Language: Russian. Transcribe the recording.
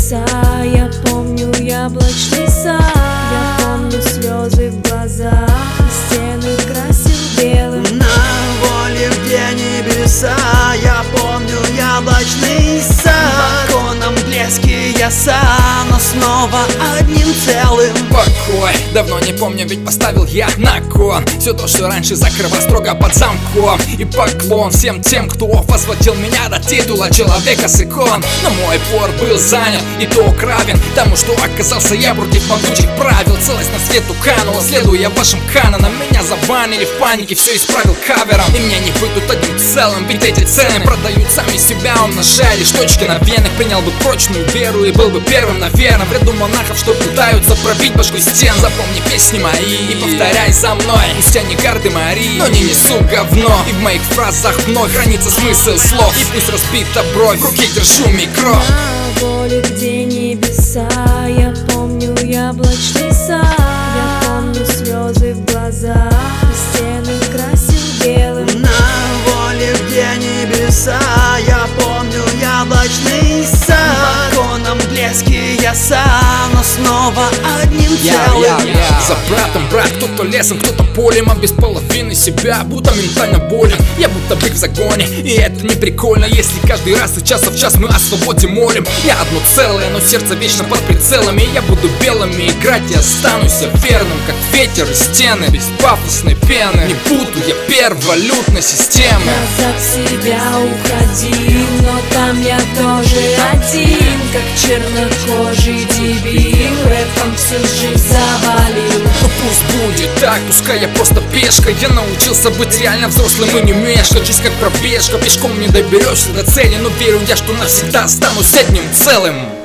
небеса. Я помню яблочный сад, я помню слезы в глазах, и стены красил белым. На воле, где небеса, я помню яблочный сад. В оконном блеске я сам, но снова одним целым. Покой, давно не помню, ведь поставил я на кон все то, что раньше закрывал строго под замком. И поклон всем тем, кто возвратил меня до титула человека с икон. Но мой пор был занят, итог равен тому, что оказался я против могучих правил. Целость на свету канула, следуя вашим канонам. Меня забанили в панике, все исправил кавером. И мне не быть тут одним целым, ведь эти цены продают сами себя, умножая лишь точки на венах. Принял бы прочную веру и был бы первым, наверное, в ряду монахов, что пытаются пробить башку стен. Запомни песни мои и повторяй за мной. Пусть я не гарды Марии, но не несу говно. И в моих фразах вновь хранится смысл слов. И пусть разбита бровь, в руке держу микро. На воле, где небеса, я помню яблочный сад, я помню слезы в глазах, и стены красил белым. На воле, где небеса, я помню яблочный сад. В оконном блеске я сам, но снова одним целым. За братом брат, кто-то лесом, кто-то полем, а без половины себя будто ментально болен. Я будто бык в загоне, и это не прикольно, если каждый раз из часа в час мы о свободе молим. Я одно целое, но сердце вечно под прицелами. Я буду белым и играть, и останусь верным, как ветер и стены, без пафосной пены. Не буду я первовалютной системы. Назад в себя уходил, но там я тоже один, как чернокожий дебил, рэпом всю жизнь завалил. Ну пусть будет так, пускай я просто пешка. Я научился быть реально взрослым и не мешкать. Жизнь как пробежка, пешком не доберешься до цели, но верю я, что навсегда останусь одним целым.